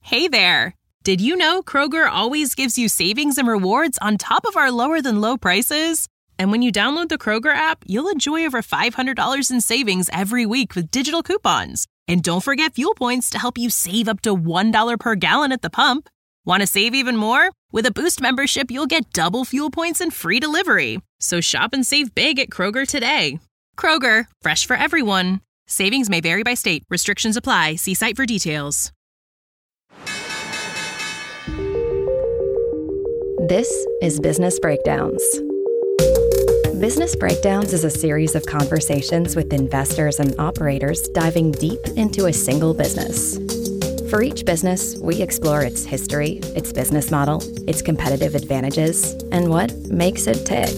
Hey there! Did you know Kroger always gives you savings and rewards on top of our lower than low prices? And when you download the Kroger app, you'll enjoy over $500 in savings every week with digital coupons. And don't forget fuel points to help you save up to $1 per gallon at the pump. Want to save even more? With a Boost membership, you'll get double fuel points and free delivery. So shop and save big at Kroger today. Kroger, fresh for everyone. Savings may vary by state. Restrictions apply. See site for details. This is Business Breakdowns. Business Breakdowns is a series of conversations with investors and operators diving deep into a single business. For each business, we explore its history, its business model, its competitive advantages, and what makes it tick.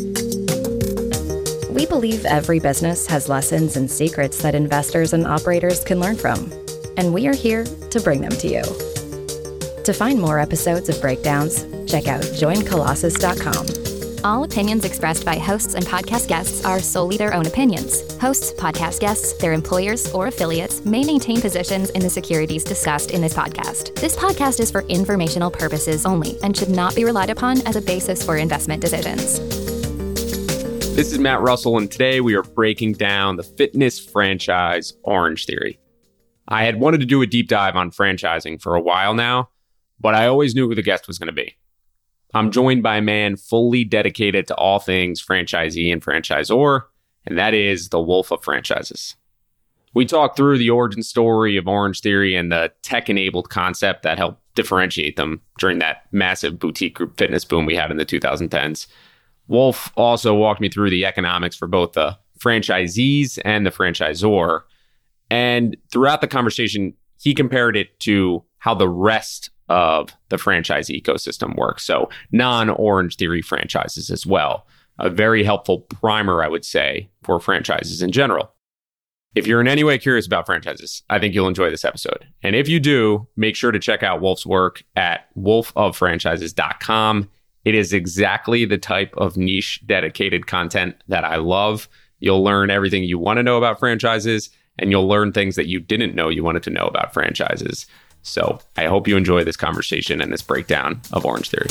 We believe every business has lessons and secrets that investors and operators can learn from, and we are here to bring them to you. To find more episodes of Breakdowns, check out joincolossus.com. All opinions expressed by hosts and podcast guests are solely their own opinions. Hosts, podcast guests, their employers, or affiliates may maintain positions in the securities discussed in this podcast. This podcast is for informational purposes only and should not be relied upon as a basis for investment decisions. This is Matt Russell, and today we are breaking down the fitness franchise Orange Theory. I had wanted to do a deep dive on franchising for a while now, but I always knew who the guest was going to be. I'm joined by a man fully dedicated to all things franchisee and franchisor, and that is the Wolf of Franchises. We talked through the origin story of Orange Theory and the tech-enabled concept that helped differentiate them during that massive boutique group fitness boom we had in the 2010s. Wolf also walked me through the economics for both the franchisees and the franchisor. And throughout the conversation, he compared it to how the rest of the franchise ecosystem works. So non-Orange Theory franchises as well. A very helpful primer, I would say, for franchises in general. If you're in any way curious about franchises, I think you'll enjoy this episode. And if you do, make sure to check out Wolf's work at wolfoffranchises.com. It is exactly the type of niche dedicated content that I love. You'll learn everything you want to know about franchises, and you'll learn things that you didn't know you wanted to know about franchises. So I hope you enjoy this conversation and this breakdown of Orange Theory.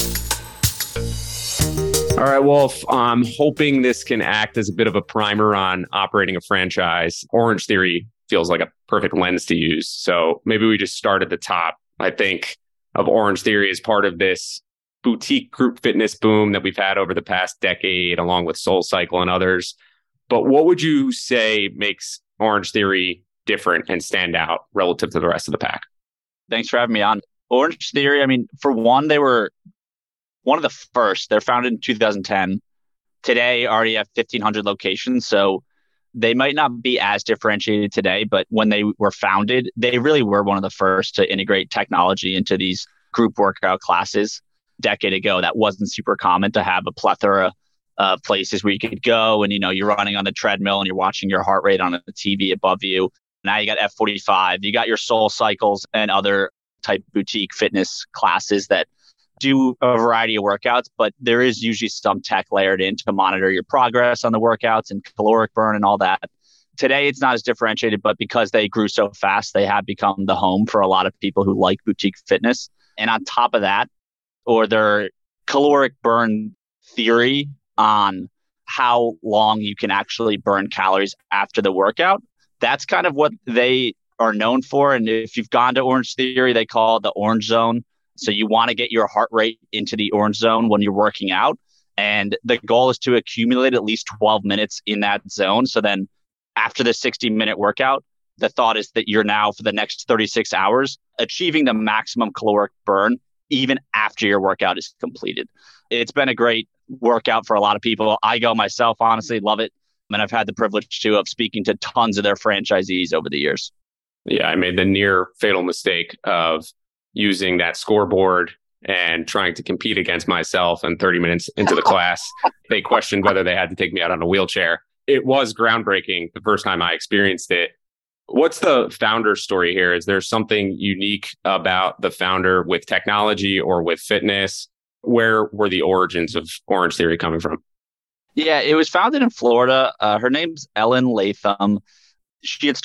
All right, Wolf, I'm hoping this can act as a bit of a primer on operating a franchise. Orange Theory feels like a perfect lens to use. So maybe we just start at the top. I think of Orange Theory as part of this boutique group fitness boom that we've had over the past decade, along with SoulCycle and others. But what would you say makes Orange Theory different and stand out relative to the rest of the pack? Thanks for having me on. Orange Theory, I mean, for one, they were one of the first. They're founded in 2010. Today, already have 1,500 locations. So they might not be as differentiated today, but when they were founded, they really were one of the first to integrate technology into these group workout classes. A decade ago, that wasn't super common to have a plethora of places where you could go and, you're running on the treadmill and you're watching your heart rate on a TV above you. Now you got F45, you got your SoulCycles and other type boutique fitness classes that do a variety of workouts, but there is usually some tech layered in to monitor your progress on the workouts and caloric burn and all that. Today, it's not as differentiated, but because they grew so fast, they have become the home for a lot of people who like boutique fitness. And on top of that, or their caloric burn theory on how long you can actually burn calories after the workout, that's kind of what they are known for. And if you've gone to Orange Theory, they call it the orange zone. So you want to get your heart rate into the orange zone when you're working out. And the goal is to accumulate at least 12 minutes in that zone. So then after the 60-minute workout, the thought is that you're now for the next 36 hours achieving the maximum caloric burn even after your workout is completed. It's been a great workout for a lot of people. I go myself, honestly, love it. And I've had the privilege too of speaking to tons of their franchisees over the years. Yeah, I made the near fatal mistake of using that scoreboard and trying to compete against myself. And 30 minutes into the class, they questioned whether they had to take me out on a wheelchair. It was groundbreaking the first time I experienced it. What's the founder story here? Is there something unique about the founder with technology or with fitness? Where were the origins of Orange Theory coming from? Yeah, it was founded in Florida. Her name's Ellen Latham. She had started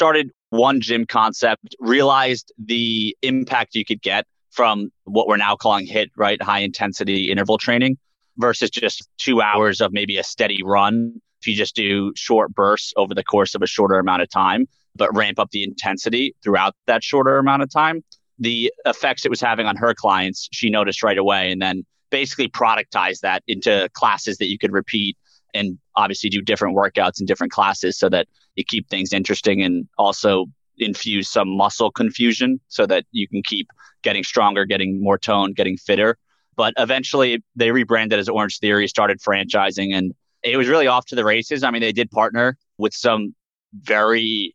one gym concept, realized the impact you could get from what we're now calling HIIT, right? High intensity interval training versus just 2 hours of maybe a steady run. If you just do short bursts over the course of a shorter amount of time, but ramp up the intensity throughout that shorter amount of time, the effects it was having on her clients, she noticed right away, and then basically productized that into classes that you could repeat and obviously do different workouts in different classes so that you keep things interesting and also infuse some muscle confusion so that you can keep getting stronger, getting more toned, getting fitter. But eventually they rebranded as Orange Theory, started franchising, and it was really off to the races. I mean, they did partner with some very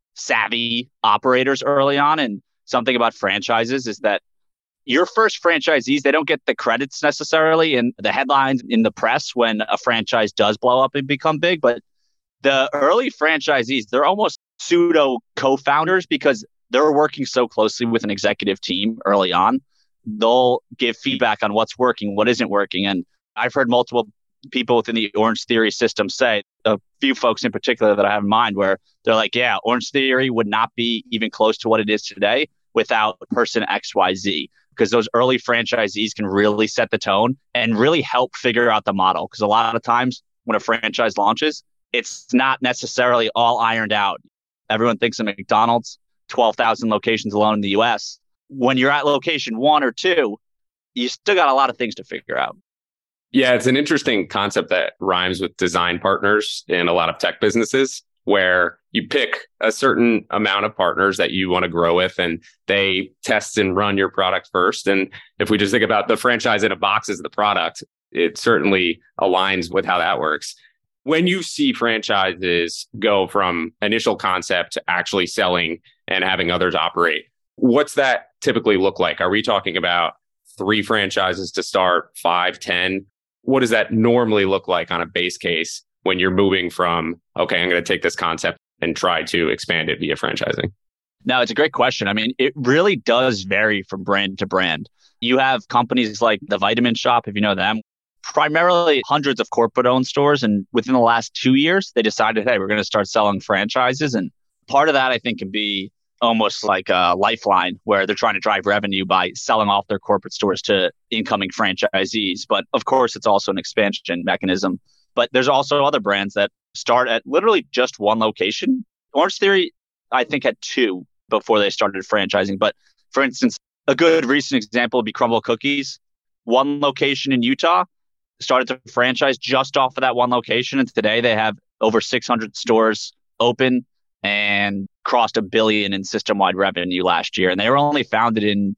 savvy operators early on. And something about franchises is that your first franchisees, they don't get the credits necessarily in the headlines in the press when a franchise does blow up and become big. But the early franchisees, they're almost pseudo co-founders because they're working so closely with an executive team early on. They'll give feedback on what's working, what isn't working. And I've heard multiple people within the Orange Theory system say, a few folks in particular that I have in mind, where they're like, yeah, Orange Theory would not be even close to what it is today without person XYZ. Because those early franchisees can really set the tone and really help figure out the model. Because a lot of times when a franchise launches, it's not necessarily all ironed out. Everyone thinks of McDonald's, 12,000 locations alone in the US. When you're at location 1 or 2, you still got a lot of things to figure out. Yeah, it's an interesting concept that rhymes with design partners in a lot of tech businesses, where you pick a certain amount of partners that you want to grow with, and they test and run your product first. And if we just think about the franchise in a box as the product, it certainly aligns with how that works. When you see franchises go from initial concept to actually selling and having others operate, what's that typically look like? Are we talking about 3 franchises to start, 5, 10? What does that normally look like on a base case when you're moving from, okay, I'm going to take this concept and try to expand it via franchising? No, it's a great question. I mean, it really does vary from brand to brand. You have companies like The Vitamin Shoppe, if you know them, primarily hundreds of corporate-owned stores. And within the last 2 years, they decided, hey, we're going to start selling franchises. And part of that, I think, can be almost like a lifeline where they're trying to drive revenue by selling off their corporate stores to incoming franchisees. But of course, it's also an expansion mechanism. But there's also other brands that start at literally just 1 location. Orange Theory, I think, had 2 before they started franchising. But for instance, a good recent example would be Crumbl Cookies. 1 location in Utah, started to franchise just off of that 1 location. And today they have over 600 stores open and crossed $1 billion in system-wide revenue last year. And they were only founded in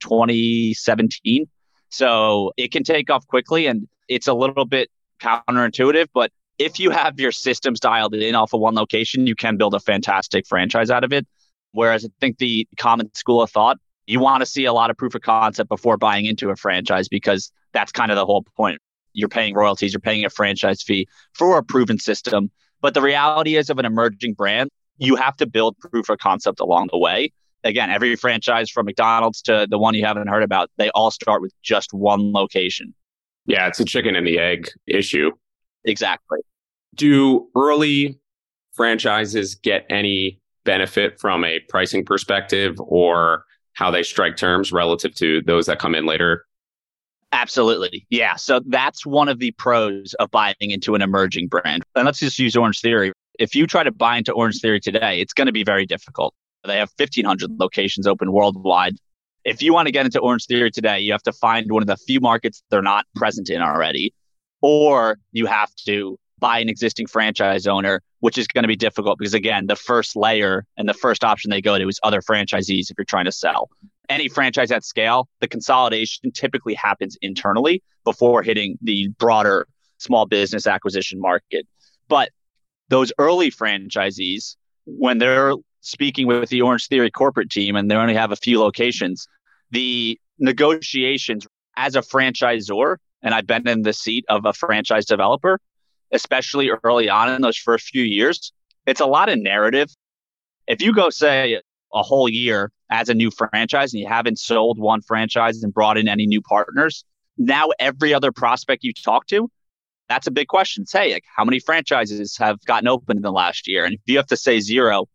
2017. So it can take off quickly, and it's a little bit counterintuitive. But if you have your systems dialed in off of 1 location, you can build a fantastic franchise out of it. Whereas I think the common school of thought, you want to see a lot of proof of concept before buying into a franchise, because that's kind of the whole point. You're paying royalties, you're paying a franchise fee for a proven system. But the reality is, of an emerging brand, you have to build proof of concept along the way. Again, every franchise from McDonald's to the one you haven't heard about, they all start with just 1 location. Yeah, it's a chicken and the egg issue. Exactly. Do early franchises get any benefit from a pricing perspective or how they strike terms relative to those that come in later? Absolutely. Yeah. So that's one of the pros of buying into an emerging brand. And let's just use Orange Theory. If you try to buy into Orange Theory today, it's going to be very difficult. They have 1,500 locations open worldwide. If you want to get into Orange Theory today, you have to find one of the few markets they're not present in already, or you have to buy an existing franchise owner, which is going to be difficult because, again, the first layer and the first option they go to is other franchisees if you're trying to sell. Any franchise at scale, the consolidation typically happens internally before hitting the broader small business acquisition market. But those early franchisees, when they're speaking with the Orange Theory corporate team and they only have a few locations, the negotiations as a franchisor, and I've been in the seat of a franchise developer, especially early on in those first few years, it's a lot of narrative. If you go, say, a whole year as a new franchise and you haven't sold 1 franchise and brought in any new partners, now every other prospect you talk to, that's a big question. Say, like, how many franchises have gotten open in the last year? And if you have to say 0,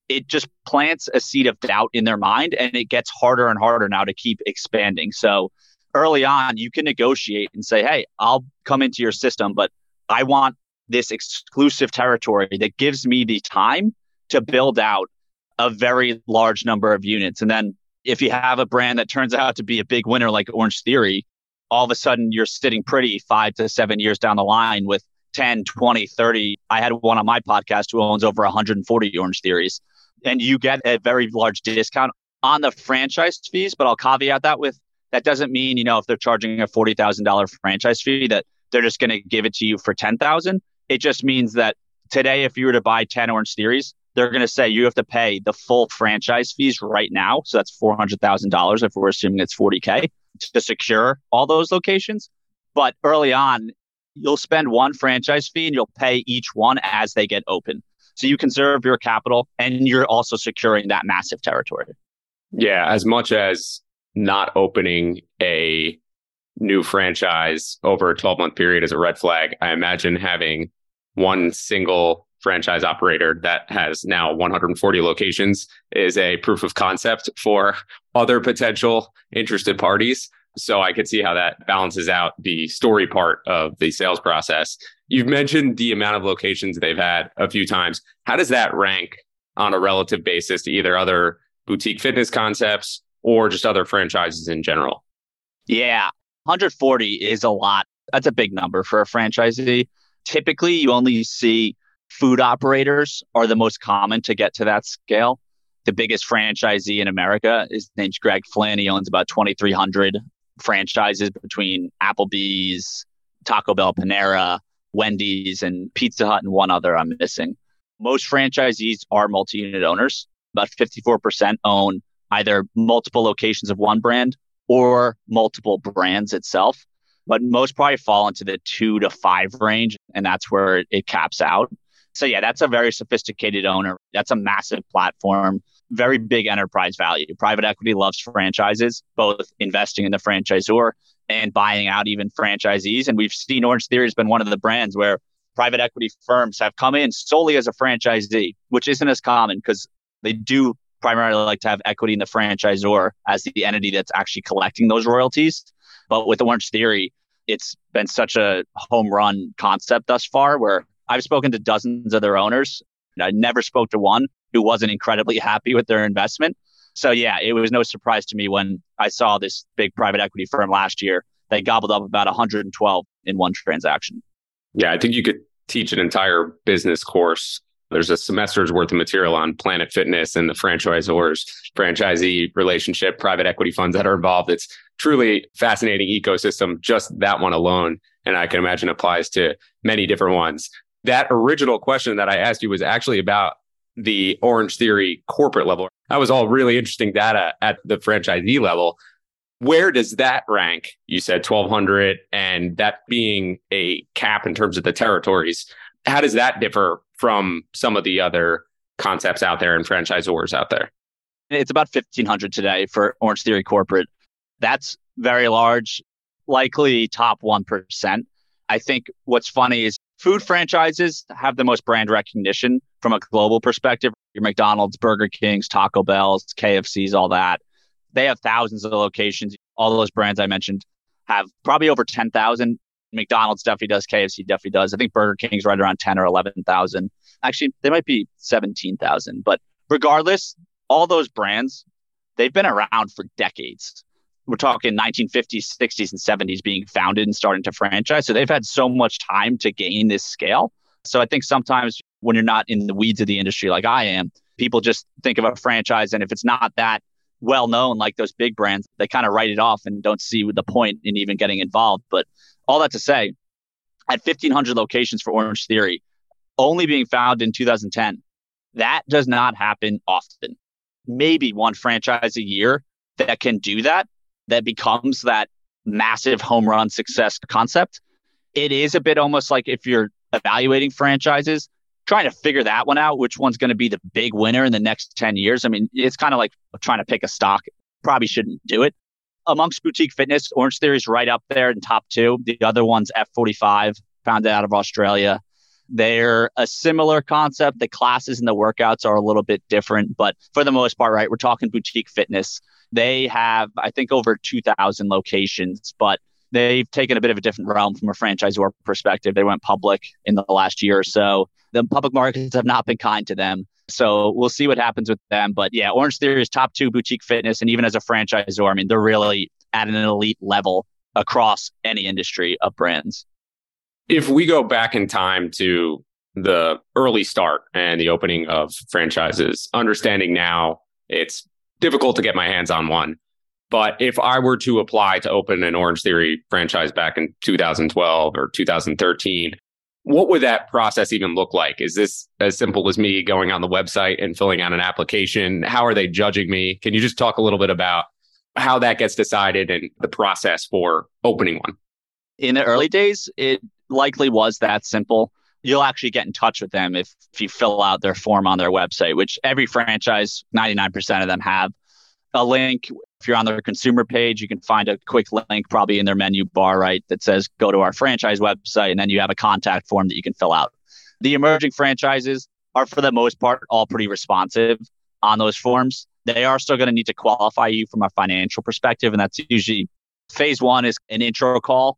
it just plants a seed of doubt in their mind, and it gets harder and harder now to keep expanding. So early on, you can negotiate and say, hey, I'll come into your system, but I want this exclusive territory that gives me the time to build out a very large number of units. And then if you have a brand that turns out to be a big winner like Orange Theory, all of a sudden you're sitting pretty 5 to 7 years down the line with 10, 20, 30. I had one on my podcast who owns over 140 Orange Theories. And you get a very large discount on the franchise fees. But I'll caveat that with, that doesn't mean, if they're charging a $40,000 franchise fee, that they're just going to give it to you for $10,000. It just means that today, if you were to buy 10 Orange Theories, they're going to say you have to pay the full franchise fees right now. So that's $400,000 if we're assuming it's $40K to secure all those locations. But early on, you'll spend one franchise fee and you'll pay each one as they get open. So you conserve your capital and you're also securing that massive territory. Yeah, as much as not opening a new franchise over a 12-month period is a red flag, I imagine having one single franchise operator that has now 140 locations is a proof of concept for other potential interested parties. So I could see how that balances out the story part of the sales process. You've mentioned the amount of locations they've had a few times. How does that rank on a relative basis to either other boutique fitness concepts or just other franchises in general? Yeah, 140 is a lot. That's a big number for a franchisee. Typically, you only see food operators are the most common to get to that scale. The biggest franchisee in America, his name's Greg Flynn. He owns about 2,300 franchises between Applebee's, Taco Bell, Panera, Wendy's, and Pizza Hut, and one other I'm missing. Most franchisees are multi-unit owners. About 54% own either multiple locations of one brand or multiple brands itself. But most probably fall into the 2 to 5 range, and that's where it caps out. So yeah, that's a very sophisticated owner. That's a massive platform, very big enterprise value. Private equity loves franchises, both investing in the franchisor and buying out even franchisees. And we've seen Orange Theory has been one of the brands where private equity firms have come in solely as a franchisee, which isn't as common because they do primarily like to have equity in the franchisor as the entity that's actually collecting those royalties. But with Orange Theory, it's been such a home run concept thus far where I've spoken to dozens of their owners. I never spoke to one who wasn't incredibly happy with their investment. So yeah, it was no surprise to me when I saw this big private equity firm last year. They gobbled up about 112 in one transaction. Yeah, I think you could teach an entire business course. There's a semester's worth of material on Planet Fitness and the franchisor's franchisee relationship, private equity funds that are involved. It's truly fascinating ecosystem, just that one alone. And I can imagine applies to many different ones. That original question that I asked you was actually about the Orange Theory corporate level. That was all really interesting data at the franchisee level. Where does that rank? You said 1,200, and that being a cap in terms of the territories. How does that differ from some of the other concepts out there and franchisors out there? It's about 1,500 today for Orange Theory corporate. That's very large, likely top 1%. I think what's funny is food franchises have the most brand recognition from a global perspective. Your McDonald's, Burger King's, Taco Bell's, KFC's, all that. They have thousands of locations. All those brands I mentioned have probably over 10,000. McDonald's definitely does. KFC definitely does. I think Burger King's right around 10 or 11,000. Actually, they might be 17,000. But regardless, all those brands, they've been around for decades. We're talking 1950s, 60s, and 70s being founded and starting to franchise. So they've had so much time to gain this scale. So I think sometimes when you're not in the weeds of the industry like I am, people just think of a franchise. And if it's not that well known like those big brands, they kind of write it off and don't see the point in even getting involved. But all that to say, at 1,500 locations for Orange Theory, only being founded in 2010, that does not happen often. Maybe one franchise a year that can do that becomes that massive home run success concept. It is a bit almost like if you're evaluating franchises, trying to figure that one out, which one's going to be the big winner in the next 10 years. I mean, it's kind of like trying to pick a stock. Probably shouldn't do it. Amongst boutique fitness, Orange Theory is right up there in top 2. The other one's F45, founded out of Australia. They're a similar concept. The classes and the workouts are a little bit different, but for the most part, right, we're talking boutique fitness. They have, I think, over 2,000 locations, but they've taken a bit of a different realm from a franchisor perspective. They went public in the last year or so. The public markets have not been kind to them. So we'll see what happens with them. But yeah, Orange Theory is top 2 boutique fitness. And even as a franchisor, I mean, they're really at an elite level across any industry of brands. If we go back in time to the early start and the opening of franchises, understanding now it's difficult to get my hands on one. But if I were to apply to open an Orange Theory franchise back in 2012 or 2013, what would that process even look like? Is this as simple as me going on the website and filling out an application? How are they judging me? Can you just talk a little bit about how that gets decided and the process for opening one? In the early days, it likely was that simple. You'll actually get in touch with them if you fill out their form on their website, which every franchise, 99% of them have a link. If you're on their consumer page, you can find a quick link probably in their menu bar, right, that says go to our franchise website, and then you have a contact form that you can fill out. The emerging franchises are, for the most part, all pretty responsive on those forms. They are still going to need to qualify you from a financial perspective, and that's usually phase 1 is an intro call.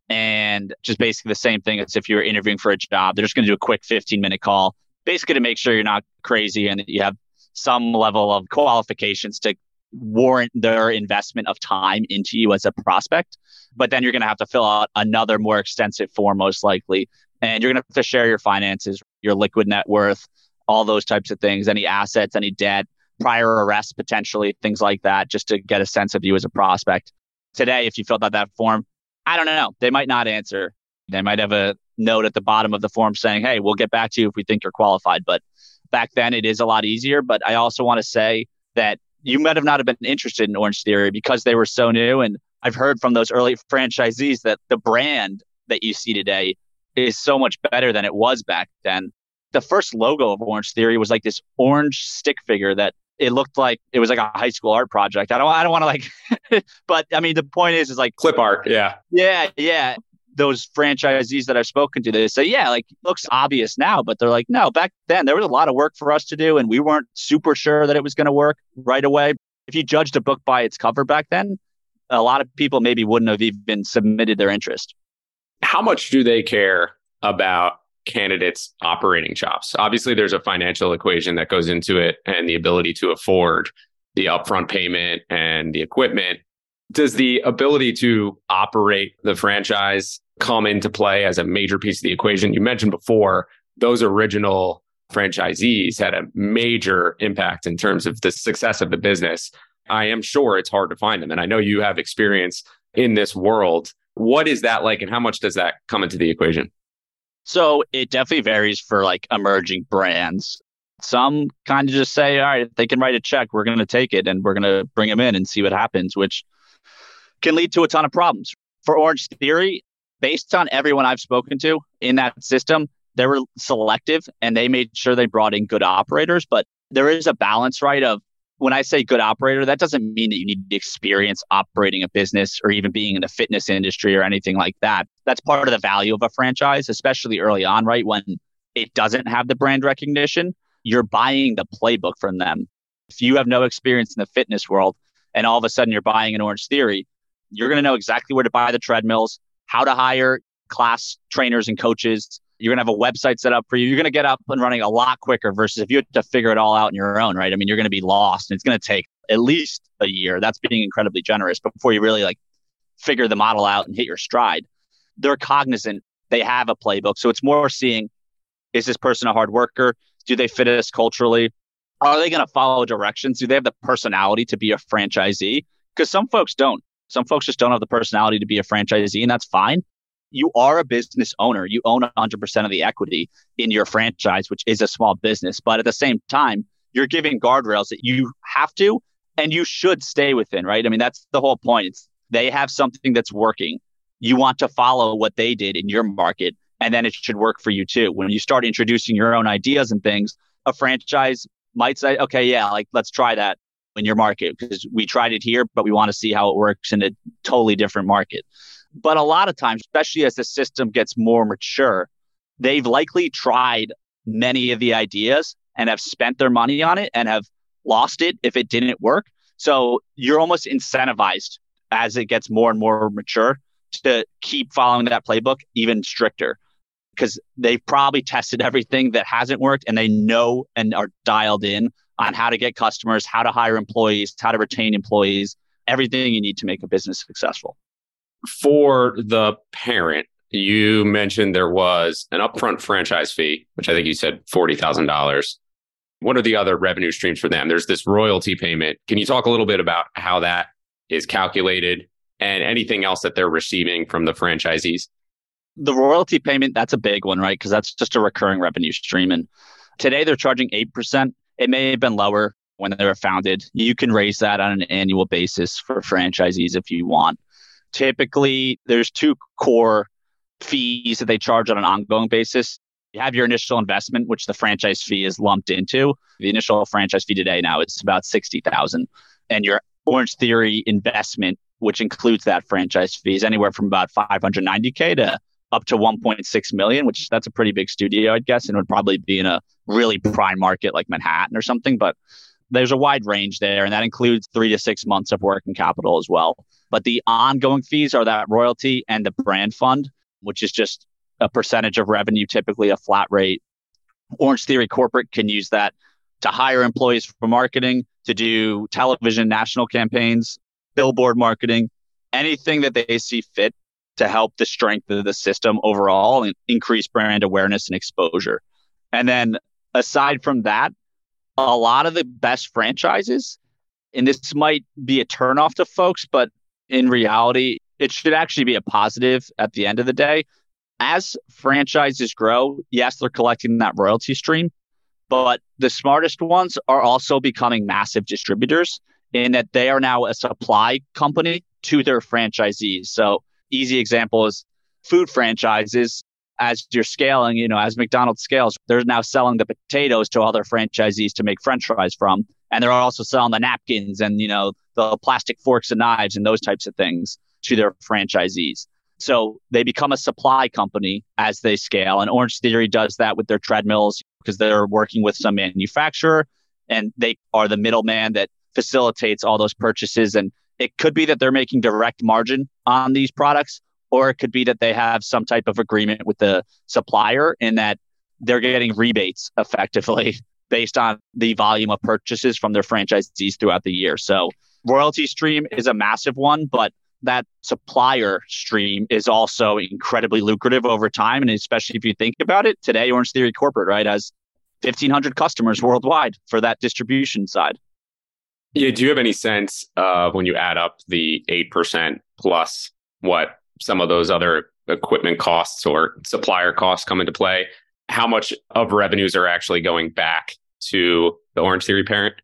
And just basically the same thing as if you're interviewing for a job. They're just going to do a quick 15-minute call, basically to make sure you're not crazy and that you have some level of qualifications to warrant their investment of time into you as a prospect. But then you're going to have to fill out another more extensive form, most likely. And you're going to have to share your finances, your liquid net worth, all those types of things, any assets, any debt, prior arrests, potentially, things like that, just to get a sense of you as a prospect. Today, if you filled out that form, I don't know. They might not answer. They might have a note at the bottom of the form saying, hey, we'll get back to you if we think you're qualified. But back then, it is a lot easier. But I also want to say that you might have not been interested in Orange Theory because they were so new. And I've heard from those early franchisees that the brand that you see today is so much better than it was back then. The first logo of Orange Theory was like this orange stick figure that it looked like it was like a high school art project. I don't want to like, but I mean, the point is like clip art. Yeah. Yeah. Those franchisees that I've spoken to, they say, yeah, like looks obvious now, but they're like, no, back then there was a lot of work for us to do. And we weren't super sure that it was going to work right away. If you judged a book by its cover back then, a lot of people maybe wouldn't have even submitted their interest. How much do they care about candidates' operating chops? Obviously, there's a financial equation that goes into it and the ability to afford the upfront payment and the equipment. Does the ability to operate the franchise come into play as a major piece of the equation? You mentioned before, those original franchisees had a major impact in terms of the success of the business. I am sure it's hard to find them. And I know you have experience in this world. What is that like and how much does that come into the equation? So it definitely varies for like emerging brands. Some kind of just say, all right, if they can write a check, we're going to take it and we're going to bring them in and see what happens, which can lead to a ton of problems. For Orange Theory, based on everyone I've spoken to in that system, they were selective and they made sure they brought in good operators. But there is a balance, right? Of when I say good operator, that doesn't mean that you need experience operating a business or even being in the fitness industry or anything like that. That's part of the value of a franchise, especially early on, right? When it doesn't have the brand recognition, you're buying the playbook from them. If you have no experience in the fitness world and all of a sudden you're buying an Orange Theory, you're going to know exactly where to buy the treadmills, how to hire class trainers and coaches. You're going to have a website set up for you. You're going to get up and running a lot quicker versus if you had to figure it all out on your own, right? I mean, you're going to be lost and it's going to take at least a year. That's being incredibly generous before you really like figure the model out and hit your stride. They're cognizant. They have a playbook. So it's more seeing, is this person a hard worker? Do they fit us culturally? Are they going to follow directions? Do they have the personality to be a franchisee? Because some folks don't. Some folks just don't have the personality to be a franchisee, and that's fine. You are a business owner. You own 100% of the equity in your franchise, which is a small business. But at the same time, you're giving guardrails that you have to and you should stay within, right? I mean, that's the whole point. It's they have something that's working. You want to follow what they did in your market, and then it should work for you too. When you start introducing your own ideas and things, a franchise might say, okay, yeah, like let's try that in your market because we tried it here, but we want to see how it works in a totally different market. But a lot of times, especially as the system gets more mature, they've likely tried many of the ideas and have spent their money on it and have lost it if it didn't work. So you're almost incentivized as it gets more and more mature to keep following that playbook even stricter, because they've probably tested everything that hasn't worked and they know and are dialed in on how to get customers, how to hire employees, how to retain employees, everything you need to make a business successful. For the parent, you mentioned there was an upfront franchise fee, which I think you said $40,000. What are the other revenue streams for them? There's this royalty payment. Can you talk a little bit about how that is calculated and anything else that they're receiving from the franchisees? The royalty payment, that's a big one, right? Because that's just a recurring revenue stream. And today they're charging 8%. It may have been lower when they were founded. You can raise that on an annual basis for franchisees if you want. Typically, there's two core fees that they charge on an ongoing basis. You have your initial investment, which the franchise fee is lumped into. The initial franchise fee today now is about $60,000. And your Orange Theory investment, which includes that franchise fee, is anywhere from about $590K to up to $1.6 million, which that's a pretty big studio, I'd guess, and would probably be in a really prime market like Manhattan or something. But there's a wide range there, and that includes 3 to 6 months of working capital as well. But the ongoing fees are that royalty and the brand fund, which is just a percentage of revenue, typically a flat rate. Orange Theory Corporate can use that to hire employees for marketing, to do television national campaigns, billboard marketing, anything that they see fit to help the strength of the system overall and increase brand awareness and exposure. And then aside from that, a lot of the best franchises, and this might be a turnoff to folks, but in reality, it should actually be a positive at the end of the day. As franchises grow, yes, they're collecting that royalty stream, but the smartest ones are also becoming massive distributors in that they are now a supply company to their franchisees. So easy example is food franchises. As you're scaling, as McDonald's scales, they're now selling the potatoes to other franchisees to make French fries from. And they're also selling the napkins and, the plastic forks and knives and those types of things to their franchisees. So they become a supply company as they scale. And Orange Theory does that with their treadmills because they're working with some manufacturer and they are the middleman that facilitates all those purchases. And it could be that they're making direct margin on these products, or it could be that they have some type of agreement with the supplier in that they're getting rebates effectively based on the volume of purchases from their franchisees throughout the year. So royalty stream is a massive one, but that supplier stream is also incredibly lucrative over time. And especially if you think about it, today, Orange Theory Corporate, right, has 1,500 customers worldwide for that distribution side. Yeah. Do you have any sense of when you add up the 8% plus what some of those other equipment costs or supplier costs come into play, how much of revenues are actually going back to the Orange Theory parent?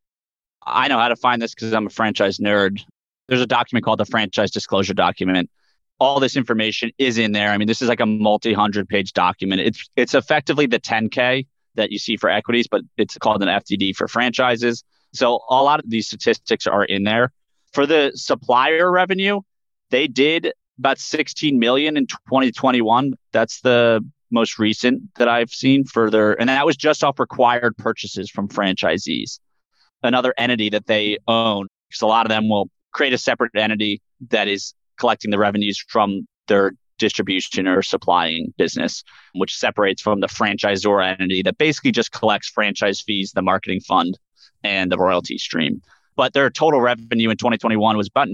I know how to find this because I'm a franchise nerd. There's a document called the Franchise Disclosure Document. All this information is in there. I mean, this is like a multi-100-page document. It's effectively the 10K that you see for equities, but it's called an FDD for franchises. So a lot of these statistics are in there. For the supplier revenue, they did about $16 million in 2021. That's the most recent that I've seen and that was just off required purchases from franchisees. Another entity that they own, because a lot of them will create a separate entity that is collecting the revenues from their distribution or supplying business, which separates from the franchisor entity that basically just collects franchise fees, the marketing fund, and the royalty stream. But their total revenue in 2021 was about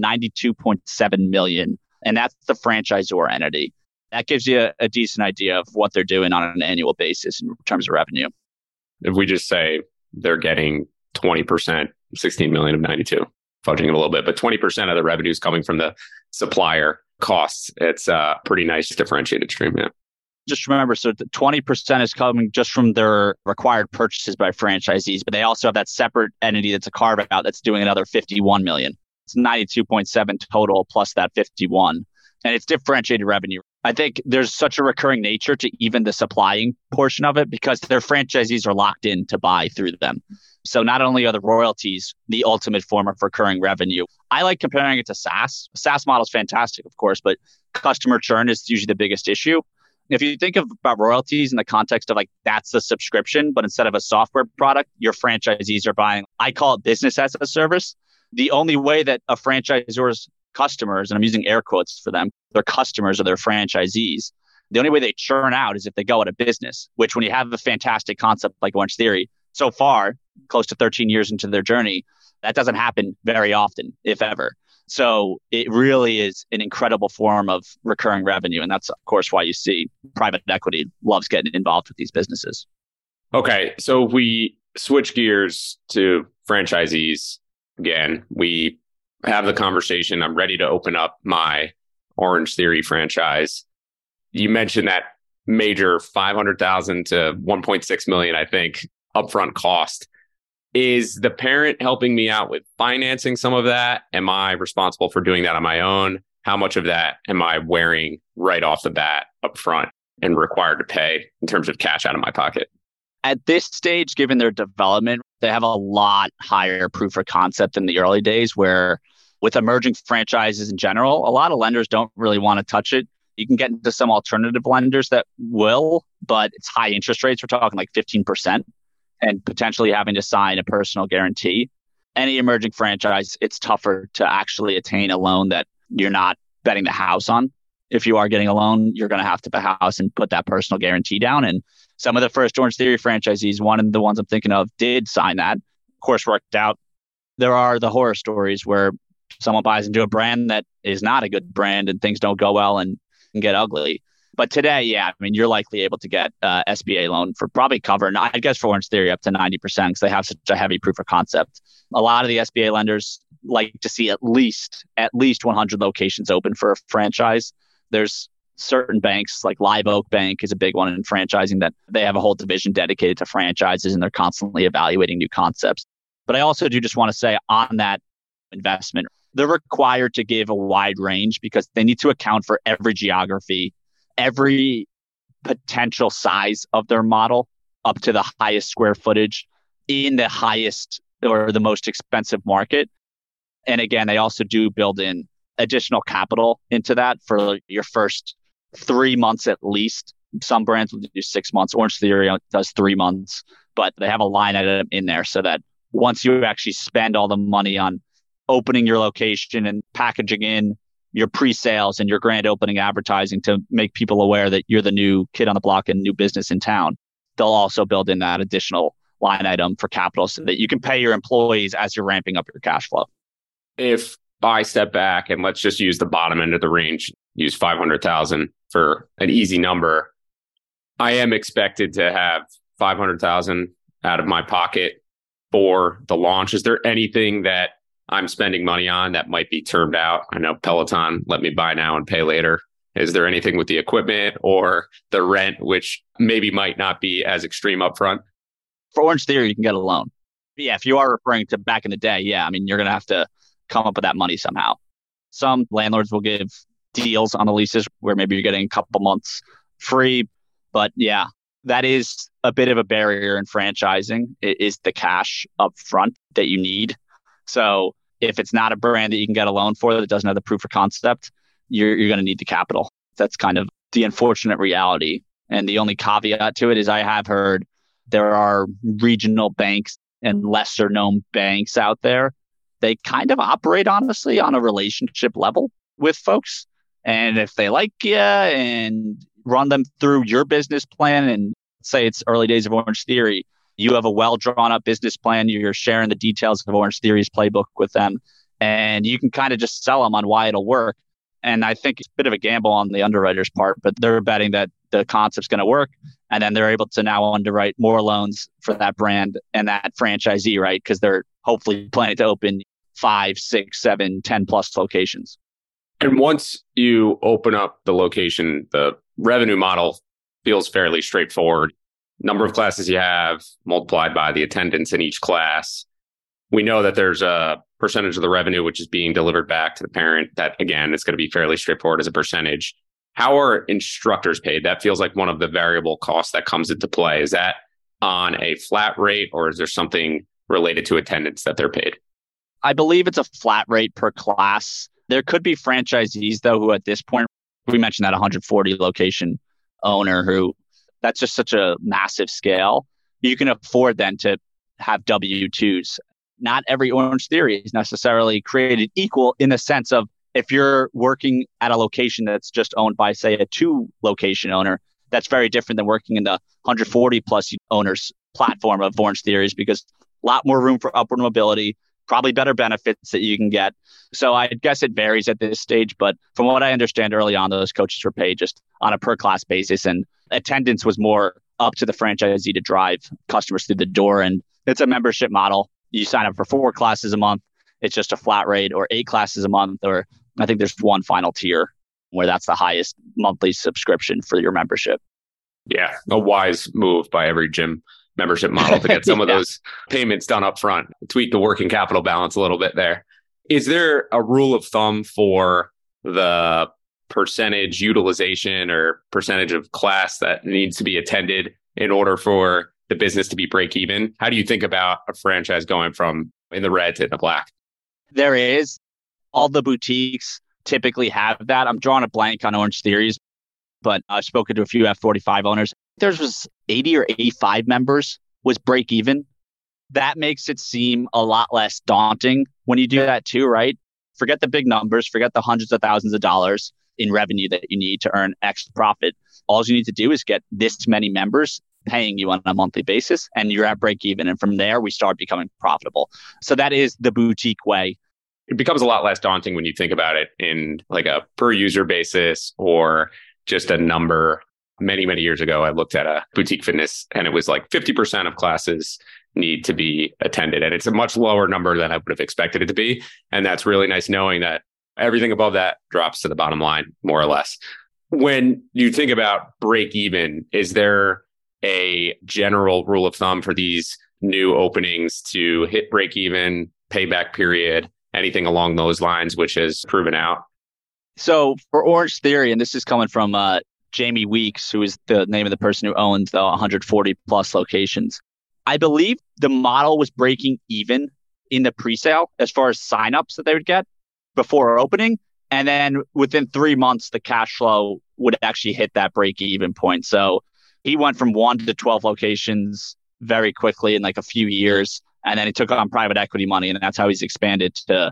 $92.7 million. And that's the franchisor entity. That gives you a decent idea of what they're doing on an annual basis in terms of revenue. If we just say they're getting 20%, 16 million of 92, fudging it a little bit, but 20% of the revenue is coming from the supplier costs. It's a pretty nice differentiated stream. Yeah. Just remember, so the 20% is coming just from their required purchases by franchisees, but they also have that separate entity that's a carve out that's doing another 51 million. It's 92.7 total plus that 51. And it's differentiated revenue. I think there's such a recurring nature to even the supplying portion of it because their franchisees are locked in to buy through them. So not only are the royalties the ultimate form of recurring revenue, I like comparing it to SaaS. SaaS model is fantastic, of course, but customer churn is usually the biggest issue. If you think about royalties in the context of like that's the subscription, but instead of a software product, your franchisees are buying, I call it business as a service. The only way that a franchisor's customers, and I'm using air quotes for them, their customers or their franchisees, the only way they churn out is if they go out of business, which when you have a fantastic concept like Orange Theory, so far, close to 13 years into their journey, that doesn't happen very often, if ever. So it really is an incredible form of recurring revenue. And that's, of course, why you see private equity loves getting involved with these businesses. Okay. So if we switch gears to franchisees again, we have the conversation. I'm ready to open up my Orange Theory franchise. You mentioned that major $500,000 to $1.6 million, I think, upfront cost. Is the parent helping me out with financing some of that? Am I responsible for doing that on my own? How much of that am I wearing right off the bat upfront and required to pay in terms of cash out of my pocket? At this stage, given their development, they have a lot higher proof of concept in the early days where with emerging franchises in general, a lot of lenders don't really want to touch it. You can get into some alternative lenders that will, but it's high interest rates. We're talking like 15%. And potentially having to sign a personal guarantee. Any emerging franchise, it's tougher to actually attain a loan that you're not betting the house on. If you are getting a loan, you're going to have to buy a house and put that personal guarantee down. And some of the first Orange Theory franchisees, one of the ones I'm thinking of, did sign that. Of course, worked out. There are the horror stories where someone buys into a brand that is not a good brand and things don't go well and can get ugly. But today, yeah, I mean, you're likely able to get SBA loan for probably cover, I guess for Orange Theory up to 90% because they have such a heavy proof of concept. A lot of the SBA lenders like to see at least 100 locations open for a franchise. There's certain banks like Live Oak Bank is a big one in franchising that they have a whole division dedicated to franchises and they're constantly evaluating new concepts. But I also do just want to say on that investment, they're required to give a wide range because they need to account for every geography, every potential size of their model up to the highest square footage in the highest or the most expensive market. And again, they also do build in additional capital into that for your first 3 months at least. Some brands will do 6 months. Orange Theory does 3 months, but they have a line item in there so that once you actually spend all the money on opening your location and packaging in your pre-sales and your grand opening advertising to make people aware that you're the new kid on the block and new business in town, they'll also build in that additional line item for capital so that you can pay your employees as you're ramping up your cash flow. If I step back and let's just use the bottom end of the range, use 500,000 for an easy number, I am expected to have 500,000 out of my pocket for the launch. Is there anything that I'm spending money on that might be termed out? I know Peloton, let me buy now and pay later. Is there anything with the equipment or the rent, which maybe might not be as extreme upfront? For Orange Theory, you can get a loan. But yeah, if you are referring to back in the day, yeah, I mean, you're going to have to come up with that money somehow. Some landlords will give deals on the leases where maybe you're getting a couple months free. But yeah, that is a bit of a barrier in franchising. It is the cash up front that you need. So if it's not a brand that you can get a loan for that doesn't have the proof of concept, you're going to need the capital. That's kind of the unfortunate reality. And the only caveat to it is I have heard there are regional banks and lesser known banks out there. They kind of operate, honestly, on a relationship level with folks. And if they like you and run them through your business plan and say it's early days of Orange Theory, you have a well drawn up business plan. You're sharing the details of Orange Theory's playbook with them, and you can kind of just sell them on why it'll work. And I think it's a bit of a gamble on the underwriter's part, but they're betting that the concept's going to work. And then they're able to now underwrite more loans for that brand and that franchisee, right? Because they're hopefully planning to open 5, 6, 7, 10 plus locations. And once you open up the location, the revenue model feels fairly straightforward. Number of classes you have multiplied by the attendance in each class. We know that there's a percentage of the revenue which is being delivered back to the parent. That, again, is going to be fairly straightforward as a percentage. How are instructors paid? That feels like one of the variable costs that comes into play. Is that on a flat rate or is there something related to attendance that they're paid? I believe it's a flat rate per class. There could be franchisees, though, who at this point, we mentioned that 140 location owner who that's just such a massive scale. You can afford then to have W-2s. Not every Orange Theory is necessarily created equal in the sense of if you're working at a location that's just owned by, say, a 2-location owner, that's very different than working in the 140 plus owners platform of Orange Theories because a lot more room for upward mobility, probably better benefits that you can get. So I guess it varies at this stage. But from what I understand early on, those coaches were paid just on a per class basis and attendance was more up to the franchisee to drive customers through the door. And it's a membership model. You sign up for 4 classes a month. It's just a flat rate, or 8 classes a month, or I think there's one final tier where that's the highest monthly subscription for your membership. Yeah, a wise move by every gym membership model to get some of those payments done up front, tweak the working capital balance a little bit there. Is there a rule of thumb for the percentage utilization or percentage of class that needs to be attended in order for the business to be break even? How do you think about a franchise going from in the red to the black? There is. All the boutiques typically have that. I'm drawing a blank on Orange Theories, but I've spoken to a few F45 owners. There was 80 or 85 members was break even. That makes it seem a lot less daunting when you do that too, right? Forget the big numbers, forget the hundreds of thousands of dollars in revenue that you need to earn X profit. All you need to do is get this many members paying you on a monthly basis and you're at break even. And from there, we start becoming profitable. So that is the boutique way. It becomes a lot less daunting when you think about it in like a per user basis or just a number. Many, many years ago, I looked at a boutique fitness and it was like 50% of classes need to be attended. And it's a much lower number than I would have expected it to be. And that's really nice knowing that everything above that drops to the bottom line, more or less. When you think about break even, is there a general rule of thumb for these new openings to hit break even, payback period, anything along those lines, which has proven out? So for Orange Theory, and this is coming from Jamie Weeks, who is the name of the person who owns the 140 plus locations. I believe the model was breaking even in the pre-sale as far as signups that they would get before opening. And then within 3 months, the cash flow would actually hit that break even point. So he went from 1 to 12 locations very quickly in like a few years. And then he took on private equity money. And that's how he's expanded to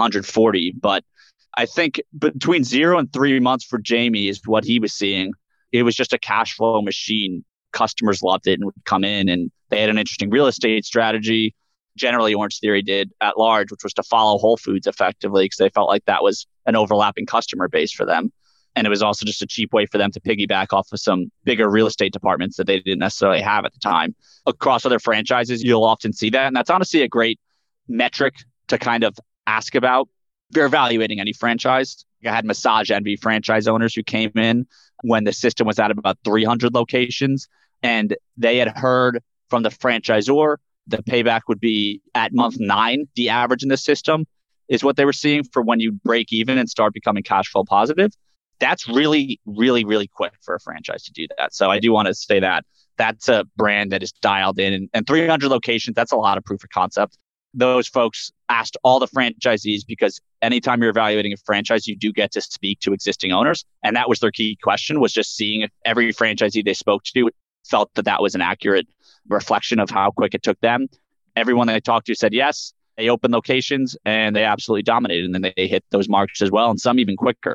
140. But I think between 0 and 3 months for Jamie is what he was seeing. It was just a cash flow machine. Customers loved it and would come in, and they had an interesting real estate strategy. Generally, Orange Theory did at large, which was to follow Whole Foods effectively because they felt like that was an overlapping customer base for them. And it was also just a cheap way for them to piggyback off of some bigger real estate departments that they didn't necessarily have at the time. Across other franchises, you'll often see that. And that's honestly a great metric to kind of ask about. If you're evaluating any franchise, I had Massage Envy franchise owners who came in when the system was at about 300 locations. And they had heard from the franchisor the payback would be at month 9. The average in the system is what they were seeing for when you break even and start becoming cash flow positive. That's really, really, really quick for a franchise to do that. So I do want to say that that's a brand that is dialed in. And 300 locations, that's a lot of proof of concept. Those folks asked all the franchisees because anytime you're evaluating a franchise, you do get to speak to existing owners. And that was their key question, was just seeing if every franchisee they spoke to felt that that was an accurate reflection of how quick it took them. Everyone that I talked to said yes. They opened locations and they absolutely dominated. And then they hit those marks as well, and some even quicker.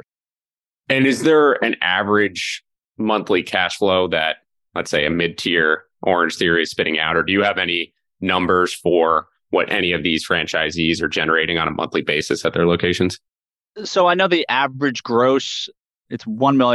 And is there an average monthly cash flow that, let's say, a mid-tier Orange Theory is spitting out? Or do you have any numbers for what any of these franchisees are generating on a monthly basis at their locations? So I know the average gross, it's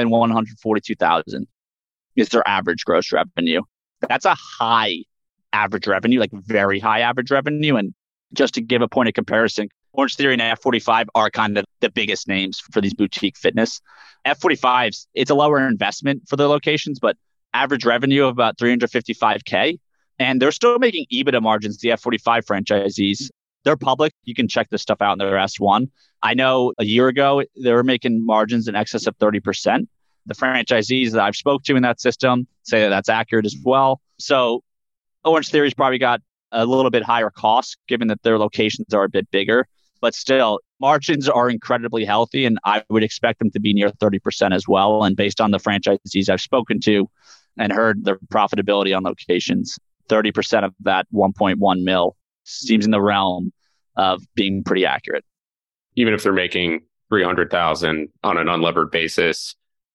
$1,142,000 is their average gross revenue. That's a high average revenue, like very high average revenue. And just to give a point of comparison, Orange Theory and F45 are kind of the biggest names for these boutique fitness. F45s, it's a lower investment for their locations, but average revenue of about $355K. And they're still making EBITDA margins, the F45 franchisees. They're public. You can check this stuff out in their S1. I know a year ago, they were making margins in excess of 30%. The franchisees that I've spoke to in that system say that that's accurate as well. So Orange Theory's probably got a little bit higher cost, given that their locations are a bit bigger. But still, margins are incredibly healthy, and I would expect them to be near 30% as well. And based on the franchisees I've spoken to and heard their profitability on locations, 30% of that 1.1 mil seems in the realm of being pretty accurate. Even if they're making 300,000 on an unlevered basis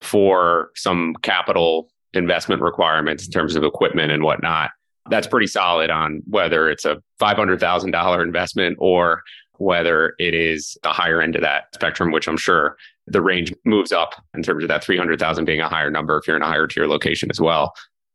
for some capital investment requirements in terms of equipment and whatnot, that's pretty solid on whether it's a $500,000 investment or whether it is the higher end of that spectrum, which I'm sure the range moves up in terms of that 300,000 being a higher number if you're in a higher tier location as well.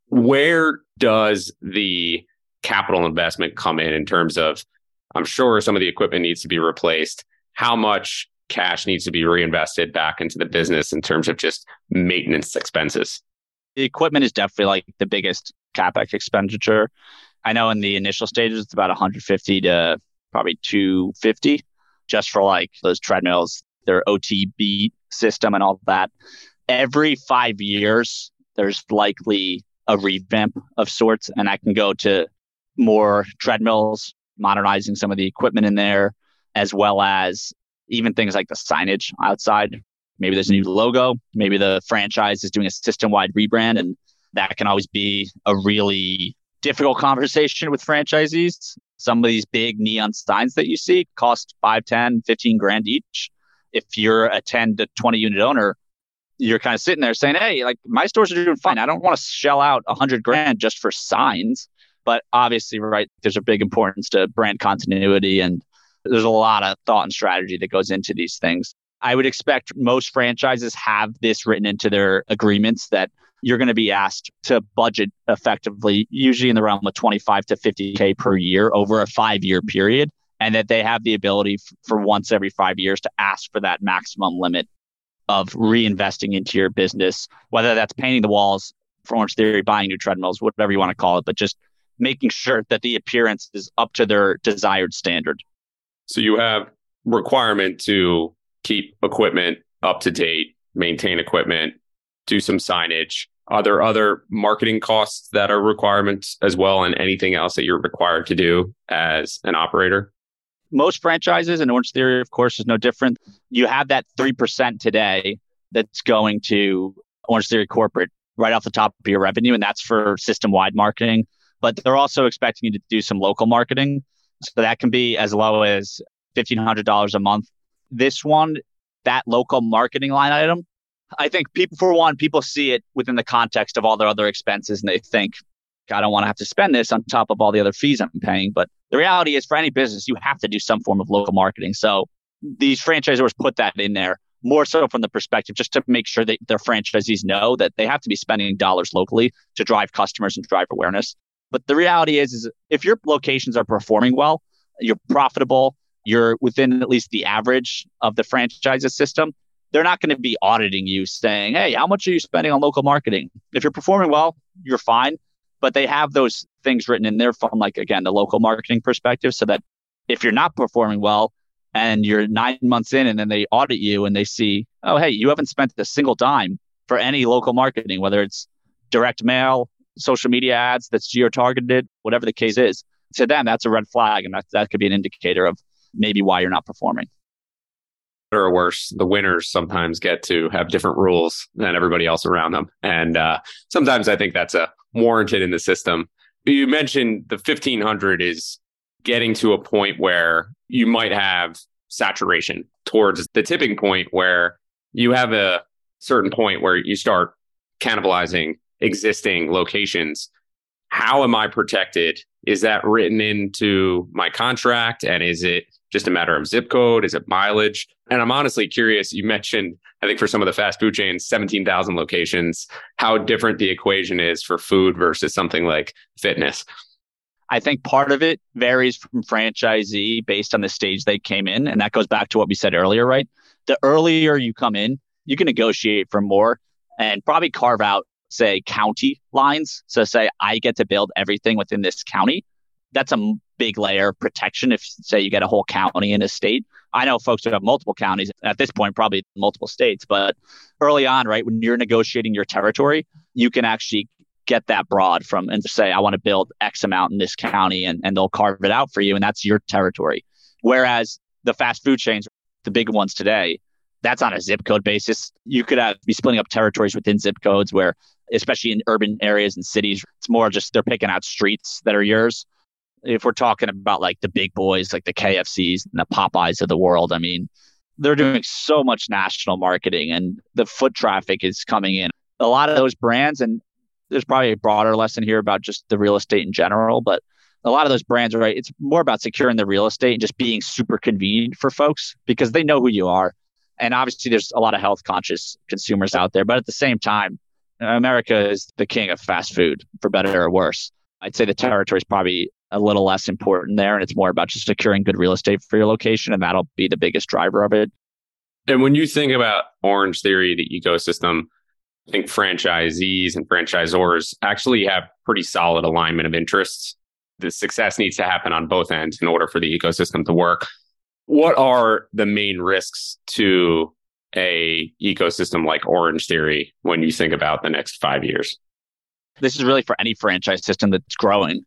Where does the capital investment come in terms of, I'm sure some of the equipment needs to be replaced. How much cash needs to be reinvested back into the business in terms of just maintenance expenses? The equipment is definitely like the biggest CapEx expenditure. I know in the initial stages, it's about 150 to probably 250 just for like those treadmills, their OTB system and all that. Every 5 years, there's likely a revamp of sorts, and I can go to more treadmills, modernizing some of the equipment in there, as well as even things like the signage outside. Maybe there's a new logo. Maybe the franchise is doing a system-wide rebrand, and that can always be a really difficult conversation with franchisees. Some of these big neon signs that you see cost 5, 10, 15 grand each. If you're a 10 to 20 unit owner, you're kind of sitting there saying, hey, like my stores are doing fine. I don't want to shell out 100 grand just for signs. But obviously, right, there's a big importance to brand continuity, and there's a lot of thought and strategy that goes into these things. I would expect most franchises have this written into their agreements that you're going to be asked to budget effectively, usually in the realm of 25 to 50K per year over a 5-year period, and that they have the ability for once every 5 years to ask for that maximum limit of reinvesting into your business, whether that's painting the walls for Orange Theory, buying new treadmills, whatever you want to call it, but just making sure that the appearance is up to their desired standard. So you have requirement to keep equipment up to date, maintain equipment, do some signage. Are there other marketing costs that are requirements as well, and anything else that you're required to do as an operator? Most franchises, and Orange Theory, of course, is no different. You have that 3% today that's going to Orange Theory corporate right off the top of your revenue, and that's for system-wide marketing. But they're also expecting you to do some local marketing. So that can be as low as $1,500 a month. This one, that local marketing line item, I think people see it within the context of all their other expenses, and they think, I don't want to have to spend this on top of all the other fees I'm paying. But the reality is, for any business, you have to do some form of local marketing. So these franchisors put that in there more so from the perspective just to make sure that their franchisees know that they have to be spending dollars locally to drive customers and drive awareness. But the reality is if your locations are performing well, you're profitable, you're within at least the average of the franchise system, they're not going to be auditing you saying, hey, how much are you spending on local marketing? If you're performing well, you're fine. But they have those things written in there from, like, again, the local marketing perspective, so that if you're not performing well and you're 9 months in and then they audit you and they see, oh, hey, you haven't spent a single dime for any local marketing, whether it's direct mail, social media ads that's geo-targeted, whatever the case is, to them, that's a red flag. And that could be an indicator of maybe why you're not performing. Or worse, the winners sometimes get to have different rules than everybody else around them. And sometimes I think that's warranted in the system. You mentioned the 1,500 is getting to a point where you might have saturation towards the tipping point where you have a certain point where you start cannibalizing existing locations. How am I protected? Is that written into my contract? And is it just a matter of zip code? Is it mileage? And I'm honestly curious, you mentioned, I think for some of the fast food chains, 17,000 locations, how different the equation is for food versus something like fitness. I think part of it varies from franchisee based on the stage they came in. And that goes back to what we said earlier, right? The earlier you come in, you can negotiate for more and probably carve out, say, county lines. So say, I get to build everything within this county. That's a big layer of protection if, say, you get a whole county in a state. I know folks that have multiple counties at this point, probably multiple states, but early on, right, when you're negotiating your territory, you can actually get that broad from and say, I want to build X amount in this county, and they'll carve it out for you, and that's your territory. Whereas the fast food chains, the big ones today, that's on a zip code basis. You could be splitting up territories within zip codes where, especially in urban areas and cities, it's more just they're picking out streets that are yours. If we're talking about like the big boys, like the KFCs and the Popeyes of the world, I mean, they're doing so much national marketing and the foot traffic is coming in. A lot of those brands, and there's probably a broader lesson here about just the real estate in general, but a lot of those brands, right, it's more about securing the real estate and just being super convenient for folks because they know who you are. And obviously there's a lot of health conscious consumers out there, but at the same time, America is the king of fast food, for better or worse. I'd say the territory is probably a little less important there, and it's more about just securing good real estate for your location, and that'll be the biggest driver of it. And when you think about Orange Theory, the ecosystem, I think franchisees and franchisors actually have pretty solid alignment of interests. The success needs to happen on both ends in order for the ecosystem to work. What are the main risks to a ecosystem like Orange Theory when you think about the next 5 years? This is really for any franchise system that's growing.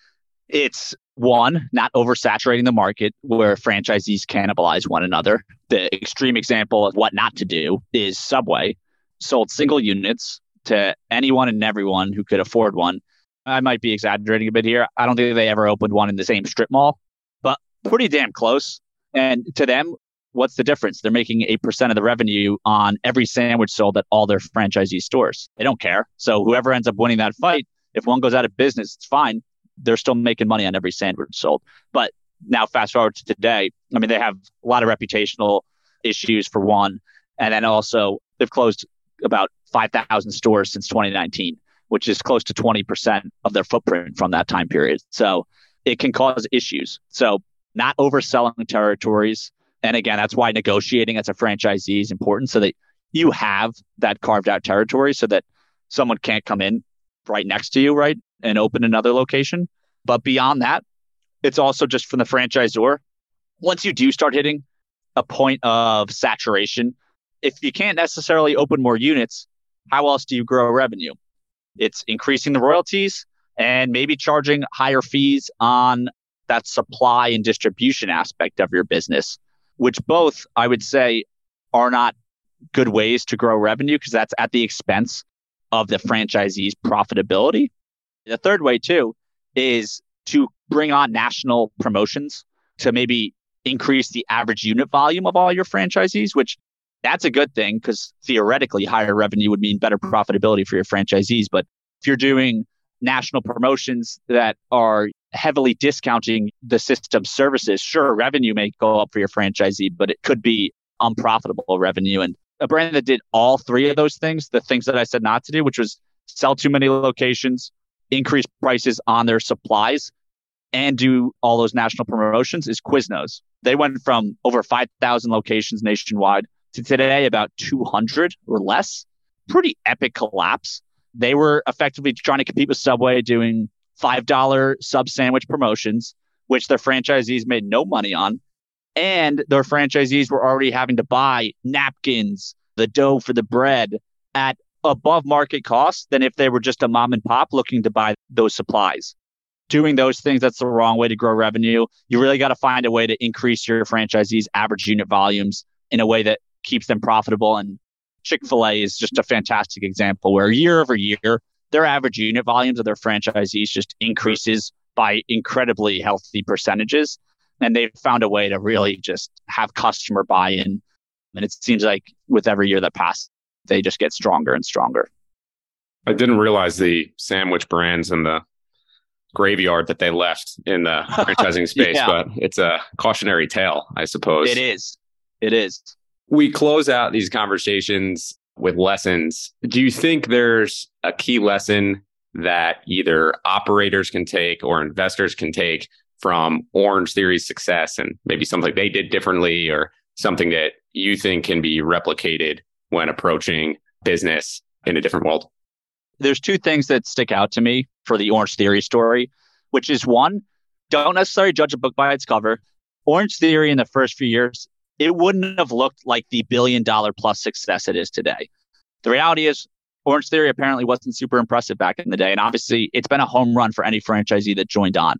It's one, not oversaturating the market where franchisees cannibalize one another. The extreme example of what not to do is Subway sold single units to anyone and everyone who could afford one. I might be exaggerating a bit here. I don't think they ever opened one in the same strip mall, but pretty damn close. And to them, what's the difference? They're making 8% of the revenue on every sandwich sold at all their franchisee stores. They don't care. So whoever ends up winning that fight, if one goes out of business, it's fine. They're still making money on every sandwich sold. But now fast forward to today, I mean, they have a lot of reputational issues for one. And then also they've closed about 5,000 stores since 2019, which is close to 20% of their footprint from that time period. So it can cause issues. So not overselling territories. And again, that's why negotiating as a franchisee is important so that you have that carved out territory so that someone can't come in right next to you, right, and open another location. But beyond that, it's also just from the franchisor. Once you do start hitting a point of saturation, if you can't necessarily open more units, how else do you grow revenue? It's increasing the royalties and maybe charging higher fees on that supply and distribution aspect of your business, which both, I would say, are not good ways to grow revenue because that's at the expense of the franchisee's profitability. The third way, too, is to bring on national promotions to maybe increase the average unit volume of all your franchisees, which that's a good thing because theoretically higher revenue would mean better profitability for your franchisees. But if you're doing national promotions that are heavily discounting the system's services, sure, revenue may go up for your franchisee, but it could be unprofitable revenue. And a brand that did all three of those things, the things that I said not to do, which was sell too many locations, increase prices on their supplies, and do all those national promotions, is Quiznos. They went from over 5,000 locations nationwide to today about 200 or less. Pretty epic collapse. They were effectively trying to compete with Subway, doing $5 sub sandwich promotions, which their franchisees made no money on. And their franchisees were already having to buy napkins, the dough for the bread at above market costs than if they were just a mom and pop looking to buy those supplies. Doing those things, that's the wrong way to grow revenue. You really got to find a way to increase your franchisees' average unit volumes in a way that keeps them profitable. And Chick-fil-A is just a fantastic example where year over year, their average unit volumes of their franchisees just increases by incredibly healthy percentages. And they've found a way to really just have customer buy-in. And it seems like with every year that passes, they just get stronger and stronger. I didn't realize the sandwich brands and the graveyard that they left in the franchising space, but it's a cautionary tale, I suppose. It is. It is. We close out these conversations with lessons. Do you think there's a key lesson that either operators can take or investors can take from Orange Theory's success, and maybe something they did differently or something that you think can be replicated when approaching business in a different world? There's two things that stick out to me for the Orange Theory story, which is one, don't necessarily judge a book by its cover. Orange Theory in the first few years, it wouldn't have looked like the $1 billion plus success it is today. The reality is Orange Theory apparently wasn't super impressive back in the day. And obviously it's been a home run for any franchisee that joined on.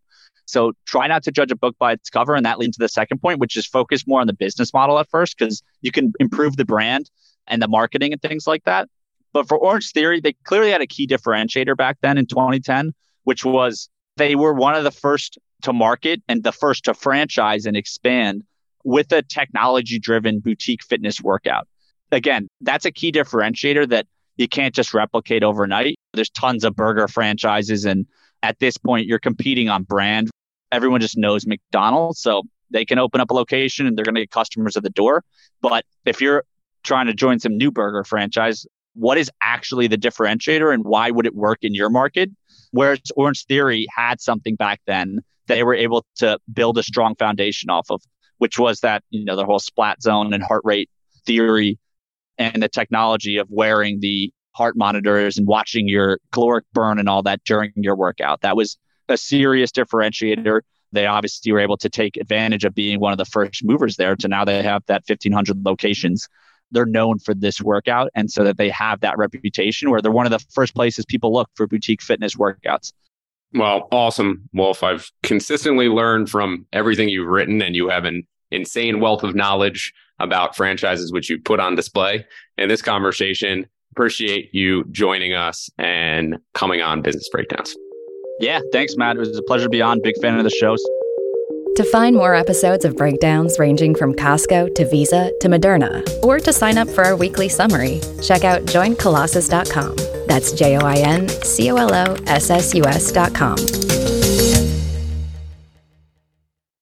So try not to judge a book by its cover. And that leads to the second point, which is focus more on the business model at first, because you can improve the brand and the marketing and things like that. But for Orange Theory, they clearly had a key differentiator back then in 2010, which was they were one of the first to market and the first to franchise and expand with a technology-driven boutique fitness workout. Again, that's a key differentiator that you can't just replicate overnight. There's tons of burger franchises, and at this point, you're competing on brand. Everyone just knows McDonald's, so they can open up a location and they're going to get customers at the door. But if you're trying to join some new burger franchise, what is actually the differentiator and why would it work in your market? Whereas Orange Theory had something back then that they were able to build a strong foundation off of, which was that, the whole splat zone and heart rate theory and the technology of wearing the heart monitors and watching your caloric burn and all that during your workout. That was a serious differentiator. They obviously were able to take advantage of being one of the first movers there to now they have that 1,500 locations. They're known for this workout. And so that they have that reputation where they're one of the first places people look for boutique fitness workouts. Well, awesome, Wolf. I've consistently learned from everything you've written, and you have an insane wealth of knowledge about franchises, which you put on display in this conversation. Appreciate you joining us and coming on Business Breakdowns. Yeah, thanks, Matt. It was a pleasure to be on. Big fan of the shows. To find more episodes of Breakdowns ranging from Costco to Visa to Moderna, or to sign up for our weekly summary, check out joincolossus.com. That's JoinColossus.com.